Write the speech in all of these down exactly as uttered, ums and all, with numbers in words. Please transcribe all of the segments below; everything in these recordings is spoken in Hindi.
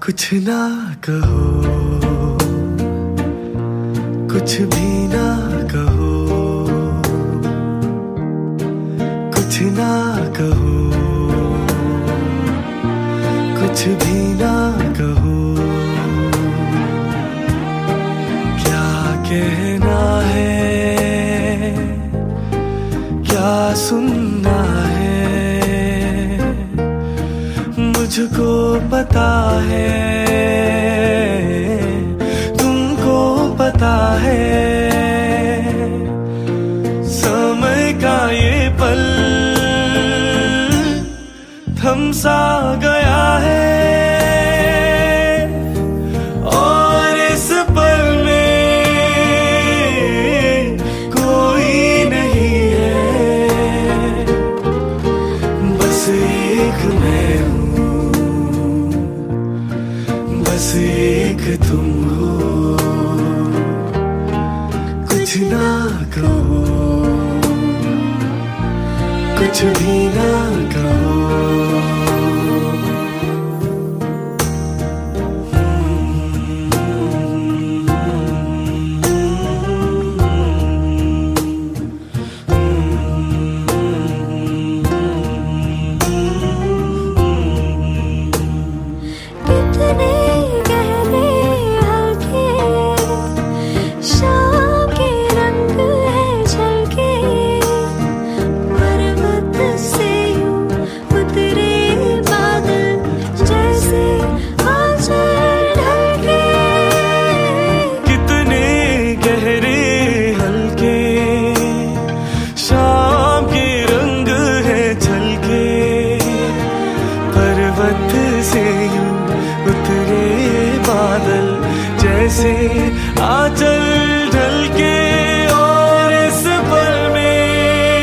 कुछ ना कहो, कुछ भी ना कहो, कुछ ना कहो, कुछ भी ना कहो। क्या कहना है, क्या सुनना है, मुझको पता है, तुमको पता है। समय का ये पल थम सा गया है, और इस पल में कोई नहीं है, बस एक मैं हूँ, बस एक तुम हो। कुछ ना कहो, कुछ भी ना कहो। से यूं उतरे बादल जैसे आंचल ढलके, और इस पल में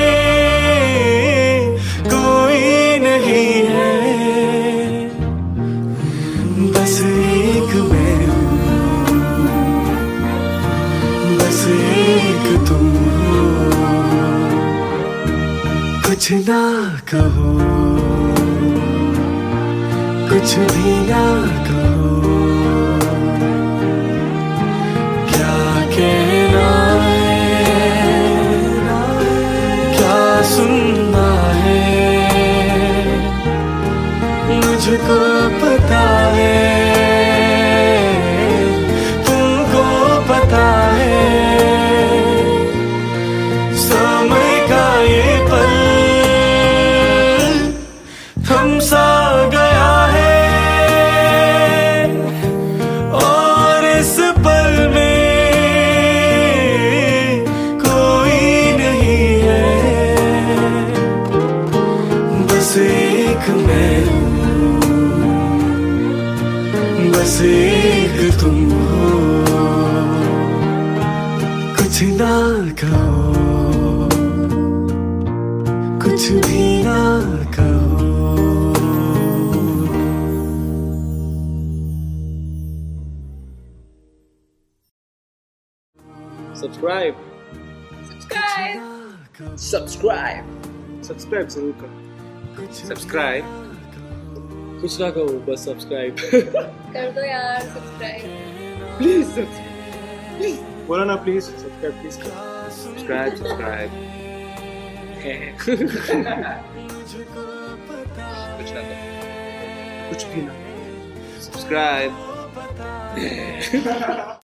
कोई नहीं है, बस एक मैं हूँ, बस एक तुम हो। कुछ ना कहो, कुछ भी ना कहो। क्या कहना है, क्या सुनना है, मुझको पता है, तुमको पता है। समय का ये पल थम सा गया है, बस एक मैं हूँ, बस एक तुम हो। कुछ ना कहो, कुछ भी ना कहो। सब्सक्राइब सब्सक्राइब सब्सक्राइब सब्सक्राइब जरूर करो। सब्सक्राइब कुछ ना कहो, बस सब्सक्राइब कर दो यार सब्सक्राइब प्लीज। प्लीज बोला ना, प्लीज सब्सक्राइब प्लीज करो। सब्सक्राइब सब्सक्राइब कुछ ना करो, कुछ भी ना, सब्सक्राइब